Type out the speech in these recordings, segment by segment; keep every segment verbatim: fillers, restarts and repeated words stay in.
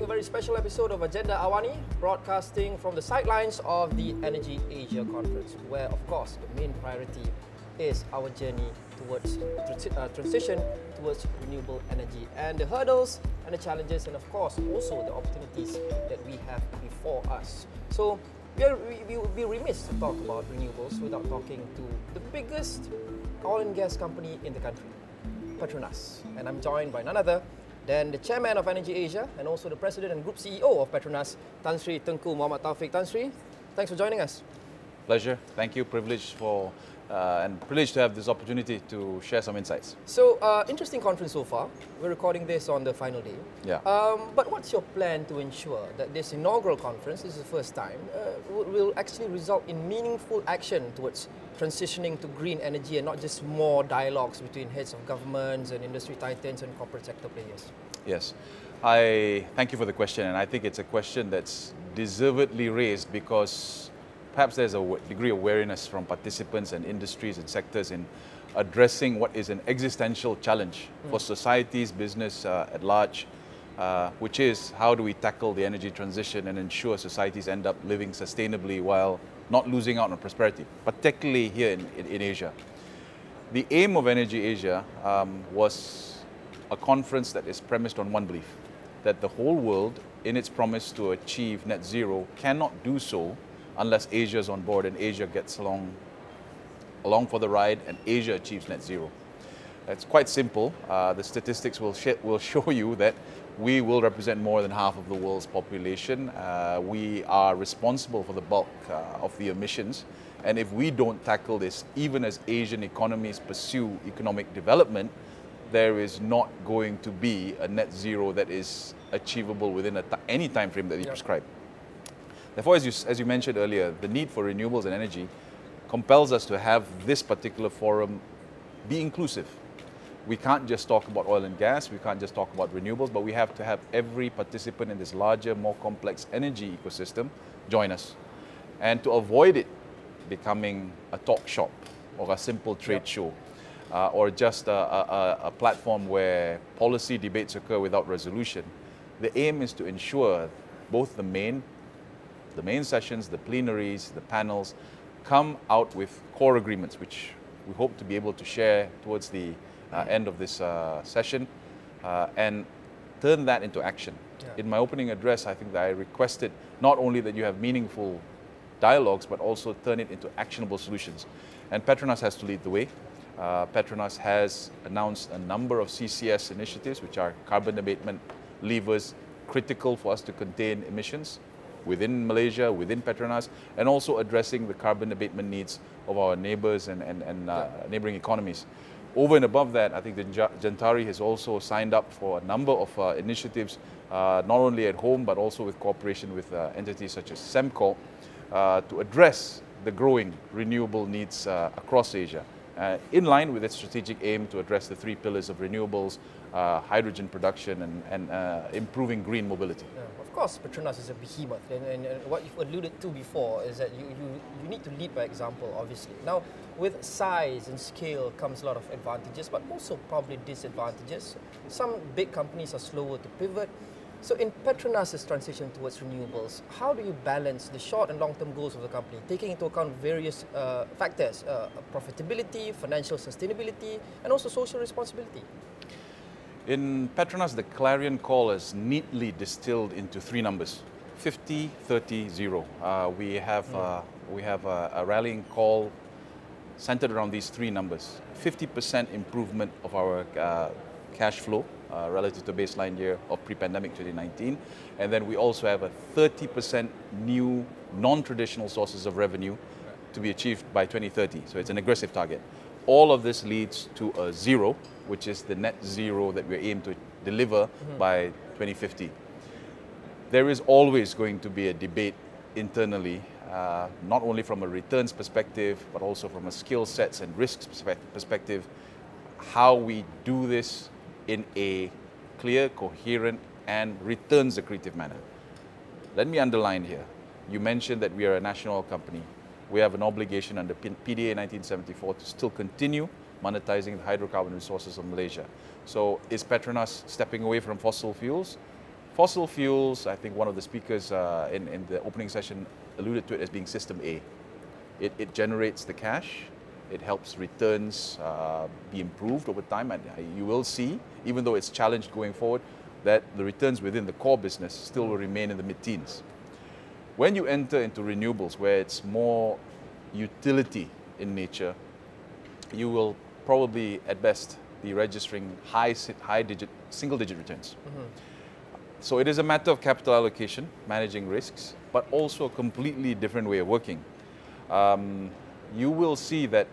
a very special episode of Agenda Awani, broadcasting from the sidelines of the Energy Asia Conference, where, of course, the main priority is our journey towards tr- uh, transition towards renewable energy and the hurdles and the challenges, and of course, also the opportunities that we have before us. So, we are, we will be remiss to talk about renewables without talking to the biggest oil and gas company in the country, Petronas. And I'm joined by none other than the chairman of Energy Asia and also the president and group C E O of Petronas, Tan Sri Tengku Muhammad Taufik. Tan Sri, thanks for joining us. Pleasure. Thank you. Privileged for uh, and privileged to have this opportunity to share some insights. So, uh, interesting conference so far. We're recording this on the final day. Yeah. Um, but what's your plan to ensure that this inaugural conference, this is the first time, uh, will, will actually result in meaningful action towards transitioning to green energy and not just more dialogues between heads of governments and industry titans and corporate sector players? Yes. I thank you for the question, and I think it's a question that's deservedly raised because perhaps there's a w- degree of wariness from participants and industries and sectors in addressing what is an existential challenge mm. for societies, business uh, at large, uh, which is how do we tackle the energy transition and ensure societies end up living sustainably while not losing out on prosperity, particularly here in, in, in Asia. The aim of Energy Asia um, was a conference that is premised on one belief, that the whole world, in its promise to achieve net zero, cannot do so unless Asia is on board and Asia gets along, along for the ride and Asia achieves net zero. It's quite simple. Uh, the statistics will, sh- will show you that we will represent more than half of the world's population. Uh, we are responsible for the bulk uh, of the emissions. And if we don't tackle this, even as Asian economies pursue economic development, there is not going to be a net zero that is achievable within a t- any time frame that we Yep. prescribe. Therefore, as you, as you mentioned earlier, the need for renewables and energy compels us to have this particular forum be inclusive. We can't just talk about oil and gas, we can't just talk about renewables, but we have to have every participant in this larger, more complex energy ecosystem join us. And to avoid it becoming a talk shop or a simple trade Yep. show, uh, or just a, a, a platform where policy debates occur without resolution, the aim is to ensure both the main, the main sessions, the plenaries, the panels, come out with core agreements, which we hope to be able to share towards the uh, end of this uh, session, uh, and turn that into action. Yeah. In my opening address, I think that I requested not only that you have meaningful dialogues, but also turn it into actionable solutions. And Petronas has to lead the way. Uh, Petronas has announced a number of C C S initiatives, which are carbon abatement levers critical for us to contain emissions within Malaysia, within Petronas, and also addressing the carbon abatement needs of our neighbors and, and, and uh, Yeah. neighboring economies. Over and above that, I think the Ja- Jantari has also signed up for a number of uh, initiatives, uh, not only at home, but also with cooperation with uh, entities such as Semco, uh, to address the growing renewable needs uh, across Asia, uh, in line with its strategic aim to address the three pillars of renewables, uh, hydrogen production, and, and uh, improving green mobility. Yeah, of course, Petronas is a behemoth, and, and, and what you've alluded to before is that you, you, you need to lead by example, obviously. Now, with size and scale comes a lot of advantages, but also probably disadvantages. Some big companies are slower to pivot. So in Petronas' transition towards renewables, how do you balance the short and long-term goals of the company, taking into account various uh, factors, uh, profitability, financial sustainability, and also social responsibility? In Petronas, the clarion call is neatly distilled into three numbers: fifty, thirty, zero. Uh, we have uh, we have a, a rallying call centered around these three numbers: fifty percent improvement of our uh, cash flow uh, relative to baseline year of pre-pandemic twenty nineteen, and then we also have a thirty percent new non-traditional sources of revenue to be achieved by twenty thirty. So it's an aggressive target. All of this leads to a zero, which is the net zero that we aim to deliver mm-hmm. by twenty fifty. There is always going to be a debate internally, uh, not only from a returns perspective, but also from a skill sets and risks perspective, how we do this in a clear, coherent, and returns accretive manner. Let me underline here. You mentioned that we are a national oil company. We have an obligation under P D A nineteen seventy-four to still continue monetizing the hydrocarbon resources of Malaysia. So is Petronas stepping away from fossil fuels? Fossil fuels, I think one of the speakers uh, in, in the opening session alluded to it as being system A. It, it generates the cash, it helps returns uh, be improved over time, and you will see, even though it's challenged going forward, that the returns within the core business still will remain in the mid-teens. When you enter into renewables, where it's more utility in nature, you will probably, at best, be registering high, high digit, single-digit returns. Mm-hmm. So it is a matter of capital allocation, managing risks, but also a completely different way of working. Um, you will see that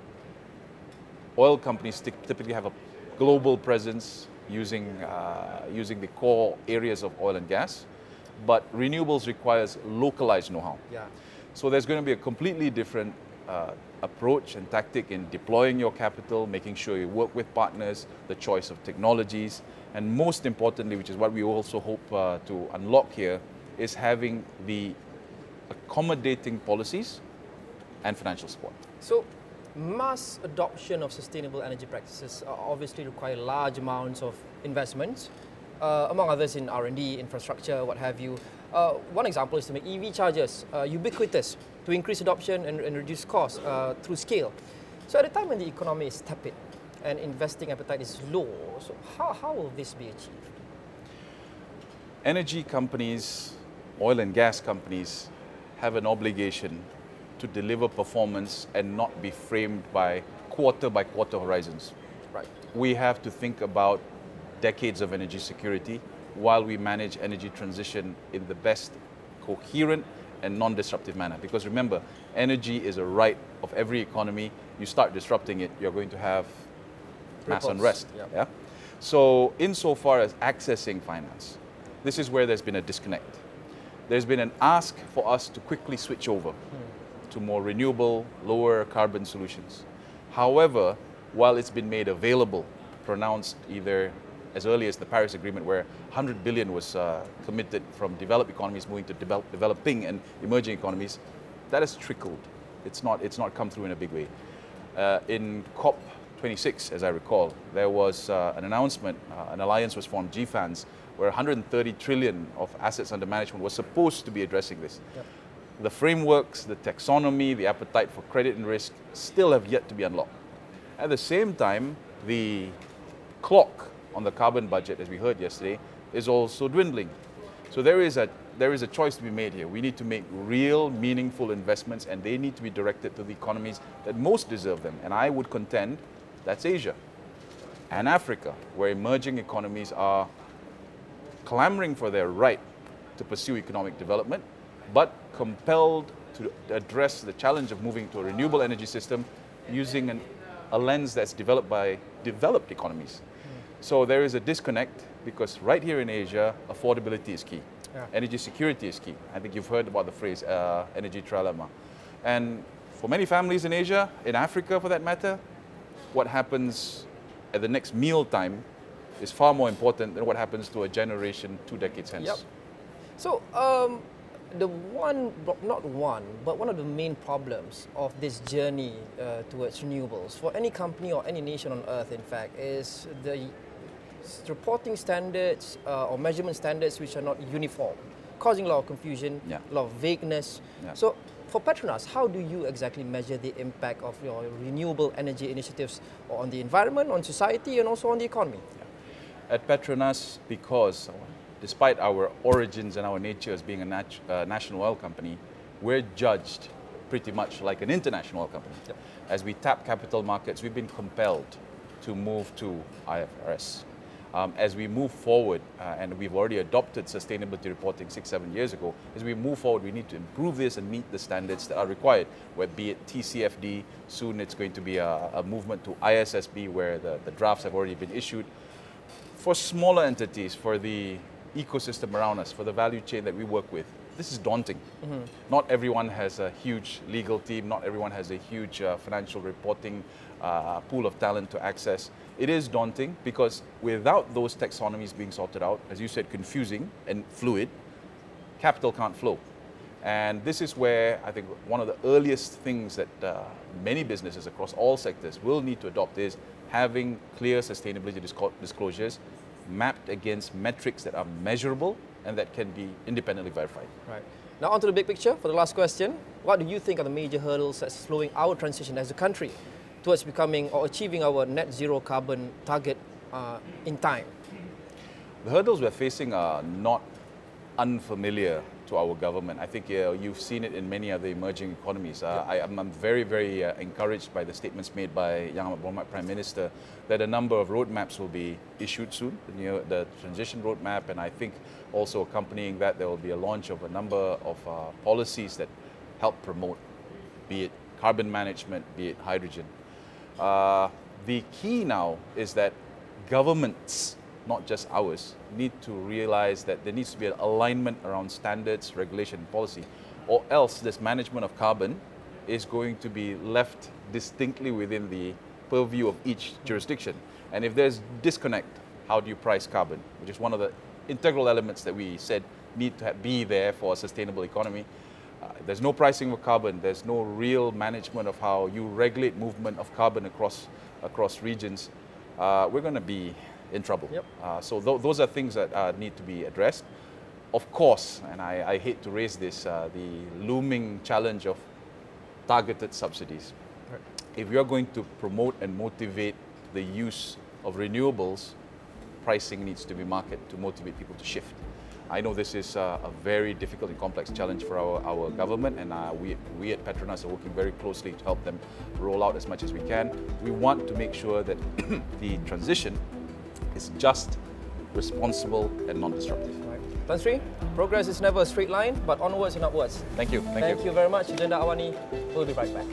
oil companies typically have a global presence using, uh, using the core areas of oil and gas, but renewables requires localized know-how. Yeah. So there's going to be a completely different uh, approach and tactic in deploying your capital, making sure you work with partners, the choice of technologies, and most importantly, which is what we also hope uh, to unlock here, is having the accommodating policies and financial support. So, mass adoption of sustainable energy practices uh, obviously require large amounts of investments, uh, among others in R and D, infrastructure, what have you. Uh, one example is to make E V chargers uh, ubiquitous to increase adoption and, and reduce costs uh, through scale. So at a time when the economy is tepid and investing appetite is low, so how, how will this be achieved? Energy companies, oil and gas companies, have an obligation to deliver performance and not be framed by quarter by quarter horizons. Right. We have to think about decades of energy security while we manage energy transition in the best coherent and non-disruptive manner. Because remember, energy is a right of every economy. You start disrupting it, you're going to have mass Ripples. unrest. Yep. Yeah? So insofar as accessing finance, this is where there's been a disconnect. There's been an ask for us to quickly switch over hmm. to more renewable, lower carbon solutions. However, while it's been made available, pronounced either as early as the Paris Agreement, where one hundred billion was uh, committed from developed economies moving to develop, developing and emerging economies, that has trickled. It's not, it's not come through in a big way. Uh, in COP twenty-six, as I recall, there was uh, an announcement, uh, an alliance was formed, G FANZ, where one hundred thirty trillion of assets under management was supposed to be addressing this. Yep. The frameworks, the taxonomy, the appetite for credit and risk still have yet to be unlocked. At the same time, the clock on the carbon budget, as we heard yesterday, is also dwindling. So there is a there is a choice to be made here. We need to make real, meaningful investments, and they need to be directed to the economies that most deserve them. And I would contend that's Asia and Africa, where emerging economies are clamoring for their right to pursue economic development, but compelled to address the challenge of moving to a renewable energy system using an, a lens that's developed by developed economies. So there is a disconnect because right here in Asia, affordability is key. Yeah. Energy security is key. I think you've heard about the phrase uh, energy trilemma. And for many families in Asia, in Africa for that matter, what happens at the next meal time is far more important than what happens to a generation two decades hence. Yep. So um, the one, not one, but one of the main problems of this journey uh, towards renewables for any company or any nation on earth, in fact, is the reporting standards uh, or measurement standards which are not uniform, causing a lot of confusion, yeah. a lot of vagueness. Yeah. So for Petronas, how do you exactly measure the impact of your renewable energy initiatives on the environment, on society, and also on the economy? Yeah. At Petronas, because despite our origins and our nature as being a nat- uh, national oil company, we're judged pretty much like an international oil company. Yep. As we tap capital markets, we've been compelled to move to I F R S. Um, as we move forward, uh, and we've already adopted sustainability reporting six, seven years ago, as we move forward, we need to improve this and meet the standards that are required, whether be it T C F D, soon it's going to be a, a movement to I S S B where the, the drafts have already been issued. For smaller entities, for the ecosystem around us, for the value chain that we work with, this is daunting. Mm-hmm. Not everyone has a huge legal team, not everyone has a huge uh, financial reporting uh, pool of talent to access. It is daunting because without those taxonomies being sorted out, as you said, confusing and fluid, capital can't flow. And this is where I think one of the earliest things that uh, many businesses across all sectors will need to adopt is having clear sustainability disclosures mapped against metrics that are measurable and that can be independently verified. Right. Now onto the big picture for the last question. What do you think are the major hurdles that's slowing our transition as a country towards becoming or achieving our net zero carbon target uh, in time? The hurdles we're facing are not unfamiliar to our government. I think uh, you've seen it in many other emerging economies. Uh, yeah. I, I'm, I'm very, very uh, encouraged by the statements made by Yang Amat Berhormat Prime Minister that a number of roadmaps will be issued soon, the, new, the transition roadmap, and I think also accompanying that there will be a launch of a number of uh, policies that help promote, be it carbon management, be it hydrogen. Uh, the key now is that governments, not just ours, need to realize that there needs to be an alignment around standards, regulation, and policy, or else this management of carbon is going to be left distinctly within the purview of each jurisdiction. And if there's disconnect, how do you price carbon, which is one of the integral elements that we said need to be there for a sustainable economy. Uh, there's no pricing of carbon, there's no real management of how you regulate movement of carbon across, across regions. Uh, we're going to be in trouble. Yep. Uh, so th those are things that uh, need to be addressed. Of course, and I, I hate to raise this, uh, the looming challenge of targeted subsidies. Right. If you're going to promote and motivate the use of renewables, pricing needs to be market to motivate people to shift. I know this is uh, a very difficult and complex challenge for our, our government, and uh, we, we at Petronas are working very closely to help them roll out as much as we can. We want to make sure that the transition is just, responsible, and non-disruptive. Right. Tan Sri, progress is never a straight line, but onwards and upwards. Thank you. Thank, Thank you. you very much, Agenda Awani. We'll be right back.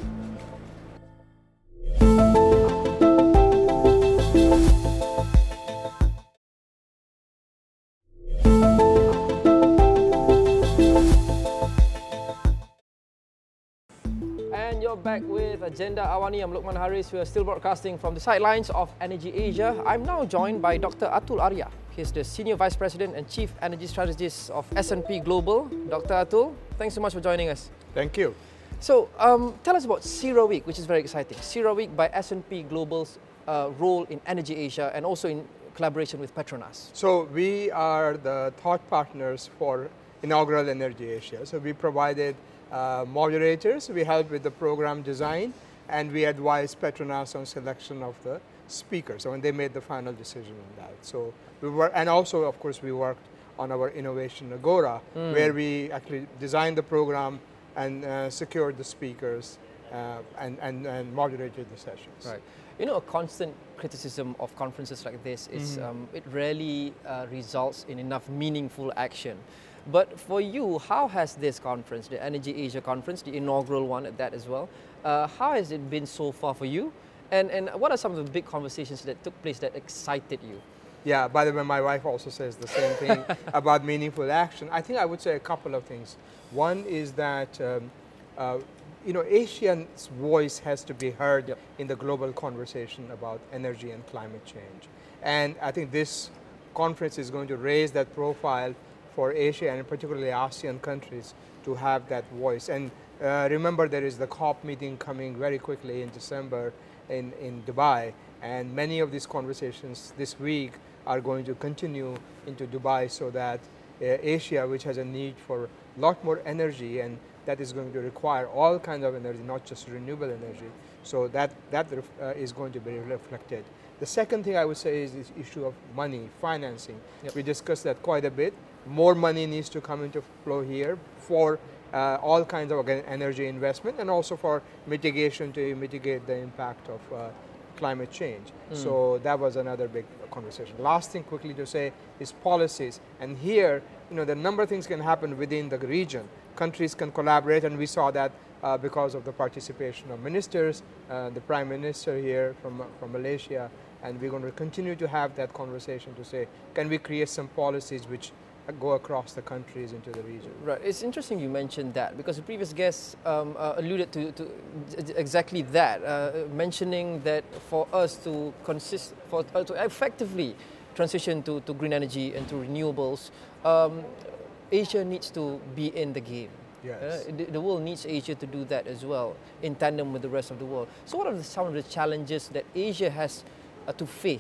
And you're back with Agenda Awani. I'm Luqman Haris. We are still broadcasting from the sidelines of Energy Asia. I'm now joined by Doctor Atul Arya. He's the Senior Vice President and Chief Energy Strategist of S and P Global. Doctor Atul, thanks so much for joining us. Thank you. So, um, tell us about CERAWeek, which is very exciting. CERAWeek by S and P Global's uh, role in Energy Asia and also in collaboration with Petronas. So, we are the thought partners for inaugural Energy Asia. So, we provided uh, moderators, we helped with the program design, and we advised Petronas on selection of the speakers. So, when they made the final decision on that. So, we were, and also, of course, we worked on our Innovation Agora, mm. where we actually designed the program and uh, secured the speakers uh, and, and, and moderated the sessions. Right. You know, a constant criticism of conferences like this is mm-hmm. um, it rarely uh, results in enough meaningful action. But for you, how has this conference, the Energy Asia conference, the inaugural one at that as well, uh, how has it been so far for you? And, and what are some of the big conversations that took place that excited you? Yeah, by the way, my wife also says the same thing about meaningful action. I think I would say a couple of things. One is that, um, uh, you know, Asia's voice has to be heard yep. in the global conversation about energy and climate change. And I think this conference is going to raise that profile for Asia and particularly ASEAN countries to have that voice. And uh, remember, there is the COP meeting coming very quickly in December in, in Dubai. And many of these conversations this week are going to continue into Dubai so that uh, Asia, which has a need for a lot more energy, and that is going to require all kinds of energy, not just renewable energy. So that, that uh, is going to be reflected. The second thing I would say is this issue of money, financing. Yep. We discussed that quite a bit. More money needs to come into flow here for uh, all kinds of energy investment and also for mitigation to mitigate the impact of uh, climate change. Mm. So that was another big conversation. Last thing quickly to say is policies. And here, you know, the number of things can happen within the region. Countries can collaborate, and we saw that uh, because of the participation of ministers, uh, the Prime Minister here from, uh, from Malaysia, and we're going to continue to have that conversation to say, can we create some policies which go across the countries into the region. Right. It's interesting you mentioned that because the previous guest um, uh, alluded to, to exactly that, uh, mentioning that for us to consist, for uh, to effectively transition to, to green energy and to renewables, um, Asia needs to be in the game. Yes. Uh, the, the world needs Asia to do that as well, in tandem with the rest of the world. So what are the, some of the challenges that Asia has uh, to face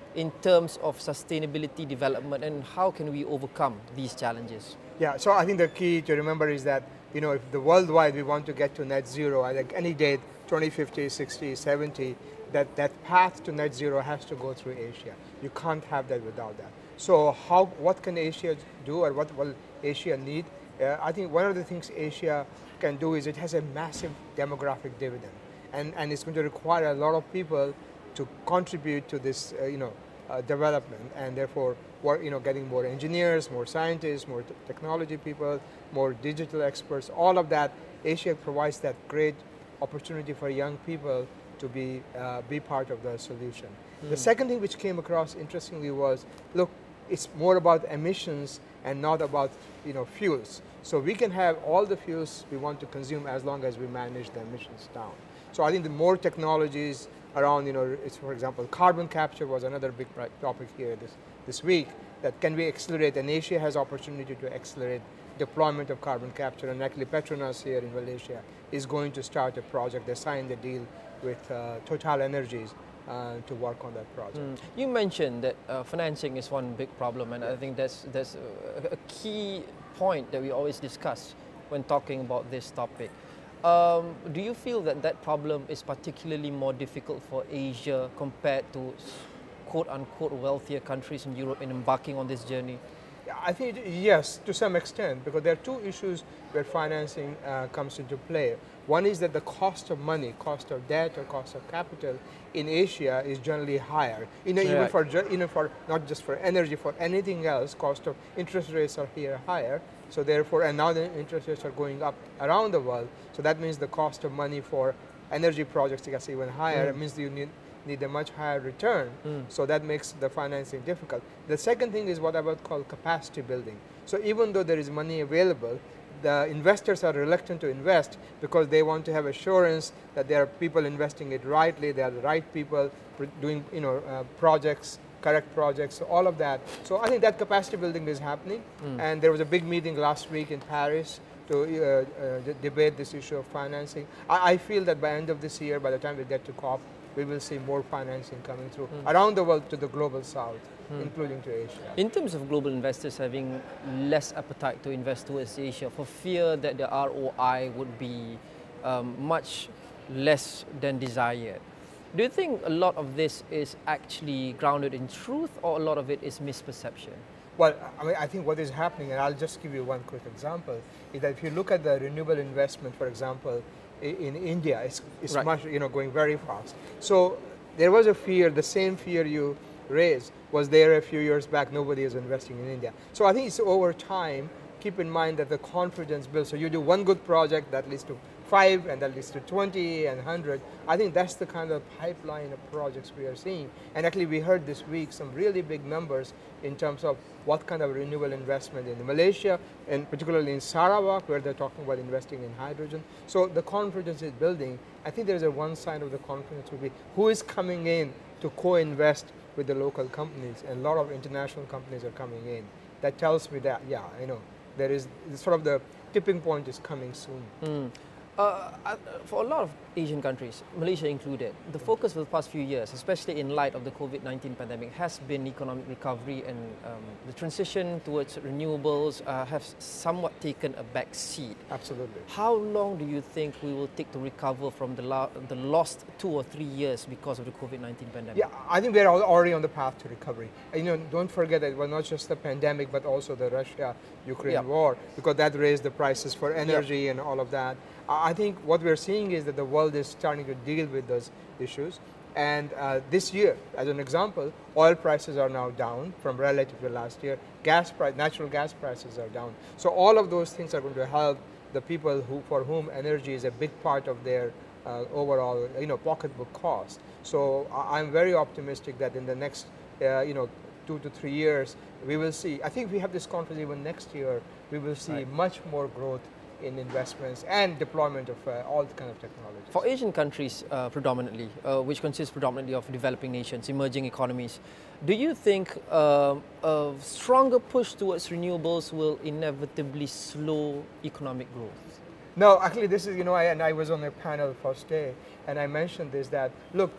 in terms of sustainability development, and how can we overcome these challenges? Yeah, so I think the key to remember is that, you know, if the worldwide we want to get to net zero, I think any date, twenty fifty, sixty, seventy, that, that path to net zero has to go through Asia. You can't have that without that. So how, what can Asia do, or what will Asia need? Uh, I think one of the things Asia can do is it has a massive demographic dividend, and, and it's going to require a lot of people to contribute to this, uh, you know, uh, development, and therefore, we're, you know, getting more engineers, more scientists, more technology people, more digital experts. All of that, Asia provides that great opportunity for young people to be uh, be part of the solution. Mm. The second thing which came across interestingly was, look, it's more about emissions and not about, you know, fuels. So we can have all the fuels we want to consume as long as we manage the emissions down. So I think the more technologies around, you know, it's, for example, carbon capture was another big right. topic here this, this week, that can we accelerate, and Asia has opportunity to accelerate deployment of carbon capture, and actually Petronas here in Malaysia is going to start a project. They signed a deal with uh, Total Energies uh, to work on that project. Mm. You mentioned that uh, financing is one big problem, and I think that's, that's a, a key point that we always discuss when talking about this topic. Um, do you feel that that problem is particularly more difficult for Asia compared to quote-unquote wealthier countries in Europe in embarking on this journey? I think yes, to some extent, because there are two issues where financing uh, comes into play. One is that the cost of money, cost of debt or cost of capital in Asia is generally higher. You know, even for, you know, for not just for energy, for anything else, cost of interest rates are here higher. So therefore, and now the interest rates are going up around the world. So that means the cost of money for energy projects gets even higher. Mm. It means you need need a much higher return, mm. so that makes the financing difficult. The second thing is what I would call capacity building. So even though there is money available, the investors are reluctant to invest because they want to have assurance that there are people investing it rightly, they are the right people doing, you know, uh, projects, correct projects, so all of that. So I think that capacity building is happening, mm. and there was a big meeting last week in Paris to uh, uh, debate this issue of financing. I, I feel that by end of this year, by the time we get to COP, we will see more financing coming through mm. around the world to the global south, mm. including to Asia. In terms of global investors having less appetite to invest towards Asia for fear that the R O I would be um, much less than desired, do you think a lot of this is actually grounded in truth, or a lot of it is misperception? Well, I mean, I think what is happening, and I'll just give you one quick example, is that if you look at the renewable investment, for example, in India, it's, it's right. much, you know, going very fast. So there was a fear, the same fear you raised was there a few years back. Nobody is investing in India. So I think it's over time, keep in mind that the confidence builds. So you do one good project that leads to five, and that leads to twenty and one hundred. I think that's the kind of pipeline of projects we are seeing. And actually we heard this week some really big numbers in terms of what kind of renewable investment in Malaysia, and particularly in Sarawak, where they're talking about investing in hydrogen. So the confidence is building. I think there's a one side of the confidence will be who is coming in to co-invest with the local companies, and a lot of international companies are coming in. That tells me that, yeah, you know, there is sort of the tipping point is coming soon. Mm. Uh, for a lot of Asian countries, Malaysia included, the focus for the past few years, especially in light of the COVID nineteen pandemic, has been economic recovery, and um, the transition towards renewables uh, has somewhat taken a back seat. Absolutely. How long do you think we will take to recover from the, la the lost two or three years because of the COVID nineteen pandemic? Yeah, I think we're already on the path to recovery. And, you know, don't forget that it was not just the pandemic, but also the Russia-Ukraine yep. war, because that raised the prices for energy yep. and all of that. I think what we're seeing is that the world is starting to deal with those issues. And uh, this year, as an example, oil prices are now down from relative to last year. Gas price, natural gas prices are down. So all of those things are going to help the people who, for whom energy is a big part of their uh, overall, you know, pocketbook cost. So I'm very optimistic that in the next, uh, you know, two to three years, we will see. I think we have this confidence even next year. We will see right. much more growth in investments and deployment of uh, all kind of technologies. For Asian countries uh, predominantly, uh, which consists predominantly of developing nations, emerging economies, do you think uh, a stronger push towards renewables will inevitably slow economic growth? No, actually this is, you know, I, and I was on a panel first day, and I mentioned this, that, look,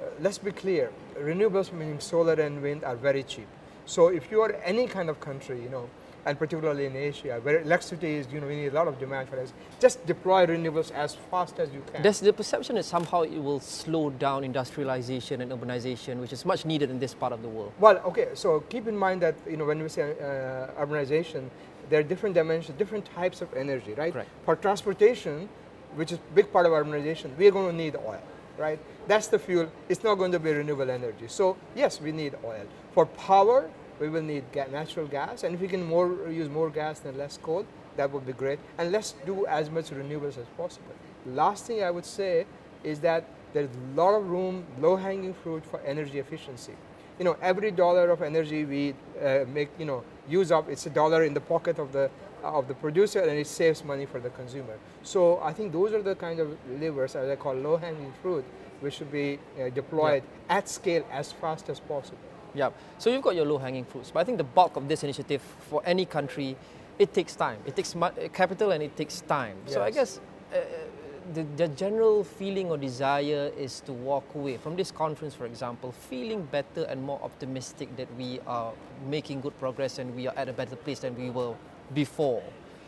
let's be clear, renewables meaning solar and wind are very cheap. So if you are any kind of country, you know, and particularly in Asia, where electricity is, you know, we need a lot of demand for it, just deploy renewables as fast as you can. There's the perception that somehow it will slow down industrialization and urbanization, which is much needed in this part of the world. Well, okay, so keep in mind that, you know, when we say uh, urbanization, there are different dimensions, different types of energy, right? Correct. For transportation, which is a big part of urbanization, we are going to need oil, right? That's the fuel. It's not going to be renewable energy. So yes, we need oil. For power, we will need ga natural gas, and if we can more use more gas and less coal, that would be great. And let's do as much renewables as possible. Last thing I would say is that there's a lot of room, low-hanging fruit for energy efficiency. You know, every dollar of energy we uh, make, you know, use up, it's a dollar in the pocket of the uh, of the producer, and it saves money for the consumer. So I think those are the kind of levers, as I call low-hanging fruit, which should be uh, deployed yeah. at scale as fast as possible. Yeah, so you've got your low-hanging fruits, but I think the bulk of this initiative for any country, it takes time. It takes capital and it takes time. Yes. So I guess uh, the, the general feeling or desire is to walk away from this conference, for example, feeling better and more optimistic that we are making good progress and we are at a better place than we were before.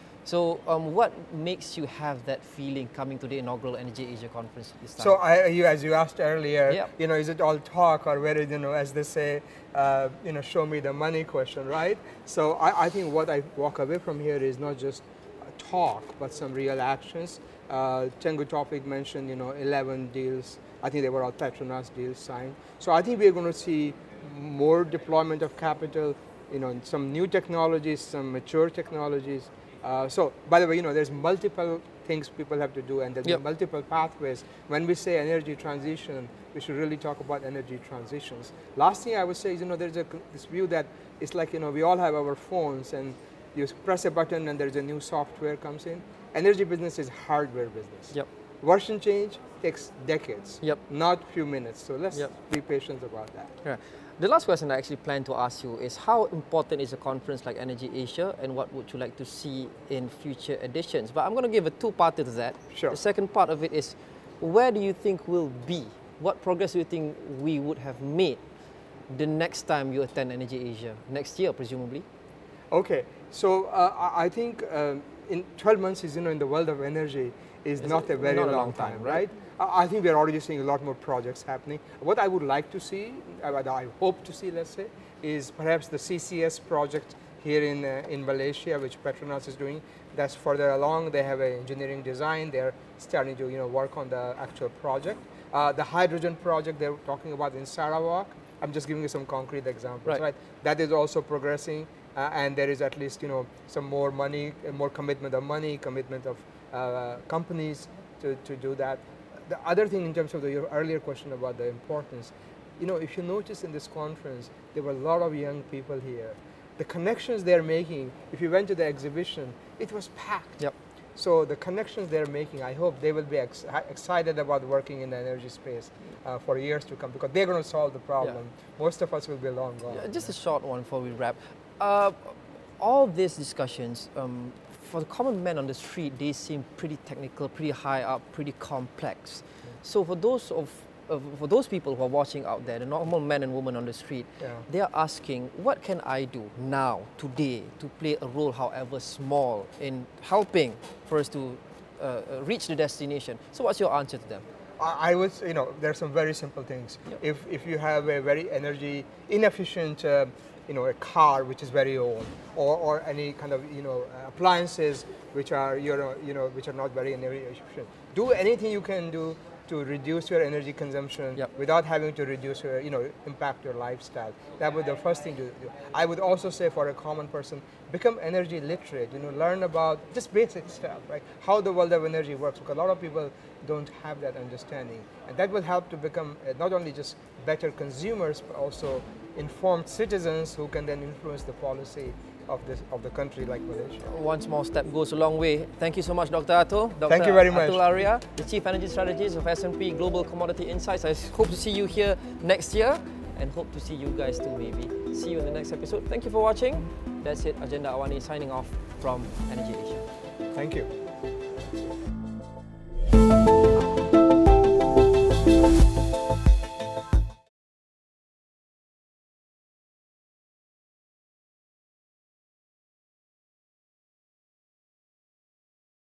So um, what makes you have that feeling coming to the inaugural Energy Asia conference this time? So I, you, as you asked earlier, yeah. you know, is it all talk or where, you know, as they say, uh, you know, show me the money question, right? So I, I think what I walk away from here is not just talk, but some real actions. Uh, Tengku Taufik mentioned, you know, eleven deals. I think they were all Petronas deals signed. So I think we're going to see more deployment of capital, you know, some new technologies, some mature technologies. Uh, so, by the way, you know, there's multiple things people have to do, and there's yep. multiple pathways. When we say energy transition, we should really talk about energy transitions. Last thing I would say is, you know, there's a, this view that it's like, you know, we all have our phones, and you press a button and there's a new software comes in. Energy business is hardware business. Yep. Version change takes decades, yep. not few minutes. So let's yep. be patient about that. Yeah. The last question I actually plan to ask you is, how important is a conference like Energy Asia, and what would you like to see in future editions? But I'm going to give a two-parter to that. Sure. The second part of it is, where do you think we'll be? What progress do you think we would have made the next time you attend Energy Asia? Next year, presumably? Okay. So uh, I think um, in twelve months is, you know, in the world of energy is, is not a very not long, a long time, time, right? right? I think we're already seeing a lot more projects happening. What I would like to see, what I hope to see, let's say, is perhaps the C C S project here in, uh, in Malaysia, which Petronas is doing. That's further along. They have an engineering design. They're starting to, you know, work on the actual project. Uh, the hydrogen project they're talking about in Sarawak, I'm just giving you some concrete examples, right? right? That is also progressing, uh, and there is at least, you know, some more money, more commitment of money, commitment of uh, companies to, to do that. The other thing, in terms of the, your earlier question about the importance, you know, if you notice in this conference, there were a lot of young people here. The connections they're making, if you went to the exhibition, it was packed. Yep. So the connections they're making, I hope they will be ex excited about working in the energy space uh, for years to come, because they're going to solve the problem. Yeah. Most of us will be long gone. Yeah, just a short one before we wrap. Uh, all these discussions, um, for the common man on the street, they seem pretty technical, pretty high up, pretty complex. Yeah. So for those of uh, for those people who are watching out there, the normal men and women on the street, yeah. they are asking, what can I do now, today, to play a role, however small, in helping for us to uh, reach the destination? So what's your answer to them? I would say, you know, there are some very simple things. Yep. If, if you have a very energy inefficient, uh, you know, a car which is very old, or, or any kind of, you know, appliances which are, you know, you know, which are not very energy efficient, do anything you can do to reduce your energy consumption yep. without having to reduce your, you know, impact your lifestyle. That would be the first thing to do. I would also say, for a common person, become energy literate, you know, learn about just basic stuff, right? How the world of energy works, because a lot of people don't have that understanding. And that will help to become uh, not only just better consumers, but also informed citizens who can then influence the policy of this of the country like Malaysia. One small step goes a long way. Thank you so much, Doctor Atul. Doctor Thank you very much. Atul Arya, the Chief Energy Strategist of S and P Global Commodity Insights. I hope to see you here next year, and hope to see you guys too maybe. See you in the next episode. Thank you for watching. That's it. Agenda Awani signing off from Energy Asia. Thank you.